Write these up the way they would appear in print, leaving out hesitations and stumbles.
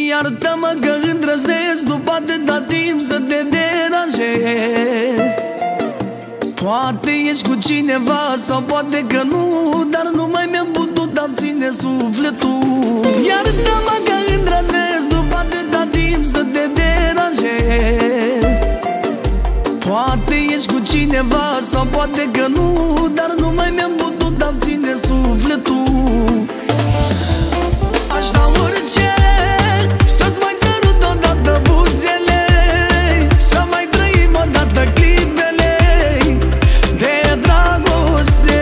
Iartă-mă că îndrăznesc după atâta timp să te deranjez. Poate ești cu cineva sau poate că nu, dar nu mai mi-am putut abține sufletul. Iartă-mă că îndrăznesc după atâta timp să te deranjez. Poate ești cu cineva sau poate că nu, dar nu mai mi-am putut abține sufletul. Aș da orice să-ți mai sărut odată buzele, să mai trăim odată clipele de dragoste.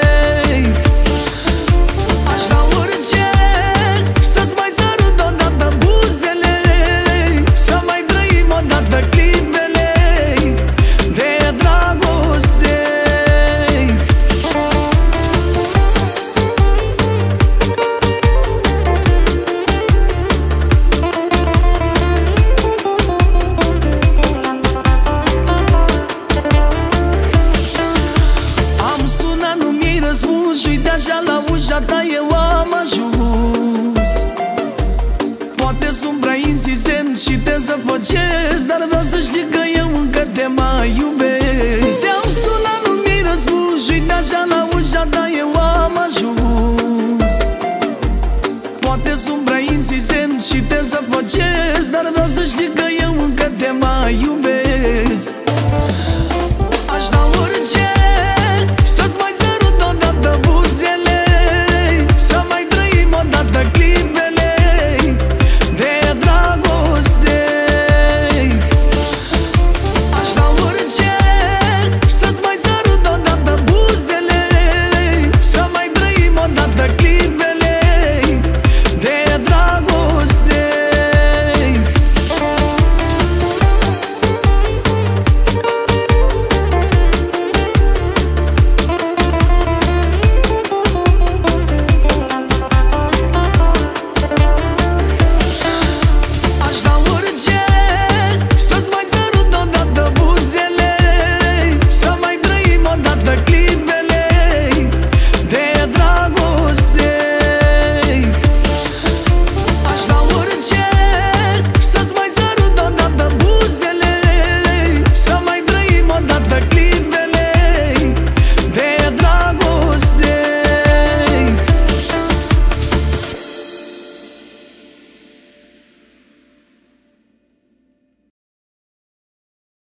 Aș da orice să-ți mai sărut odată buzele, să mai trăim odată clipele de dragoste. Și uite așa la ușa ta eu am ajuns. Poate sunt prea insistent și te zăpăcesc, dar vreau să știi că eu încă te mai iubesc. Ți-am sunat, nu mi-ai răspuns și uite așa la ușa ta eu am ajuns. Poate sunt prea insistent și te zăpăcesc, dar vreau să știi că eu încă te mai iubesc. Aș da orice să-ți mai sărut odată buzele, să mai trăim odată clipele de dragoste. Aș da orice să-ți mai sărut odată buzele, să mai trăim odată clipele de dragoste. Să-ți mai sărut odată buzele, să mai trăim odată clipele